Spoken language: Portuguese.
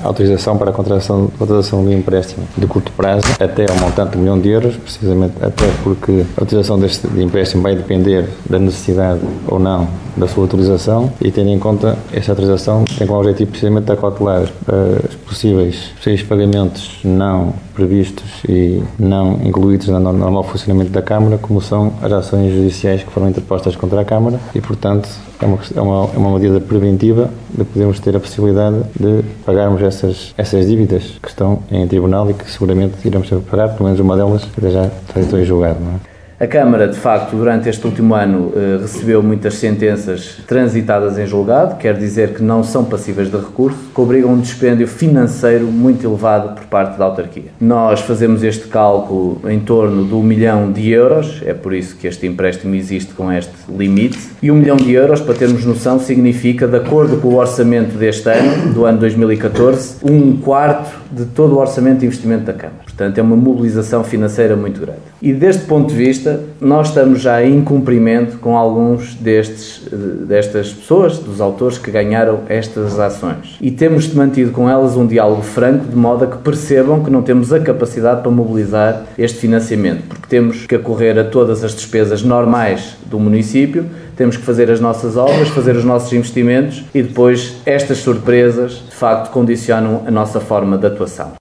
autorização para a contratação de empréstimo de curto prazo até ao montante de 1 milhão de euros, precisamente até porque a utilização deste empréstimo vai depender da necessidade ou não da sua utilização, e tendo em conta esta autorização tem como objetivo precisamente acautelar os possíveis pagamentos não previstos e não incluídos no normal funcionamento da Câmara, como são as ações judiciais que foram interpostas contra a Câmara, e portanto é uma medida preventiva de podermos ter a possibilidade de pagarmos essas dívidas que estão em tribunal e que seguramente iremos ter que pagar, pelo menos uma delas que já estou em julgado, não é? A Câmara, de facto, durante este último ano recebeu muitas sentenças transitadas em julgado, quer dizer que não são passíveis de recurso, que obrigam um dispêndio financeiro muito elevado por parte da autarquia. Nós fazemos este cálculo em torno de 1 milhão de euros, é por isso que este empréstimo existe com este limite, e 1 milhão de euros, para termos noção, significa, de acordo com o orçamento deste ano, do ano 2014, 1/4 de todo o orçamento de investimento da Câmara. Portanto, é uma mobilização financeira muito grande. E deste ponto de vista, nós estamos já em cumprimento com alguns destas pessoas, dos autores que ganharam estas ações. E temos mantido com elas um diálogo franco, de modo a que percebam que não temos a capacidade para mobilizar este financiamento, porque temos que acorrer a todas as despesas normais do município, temos que fazer as nossas obras, fazer os nossos investimentos, e depois estas surpresas, de facto, condicionam a nossa forma de atuação.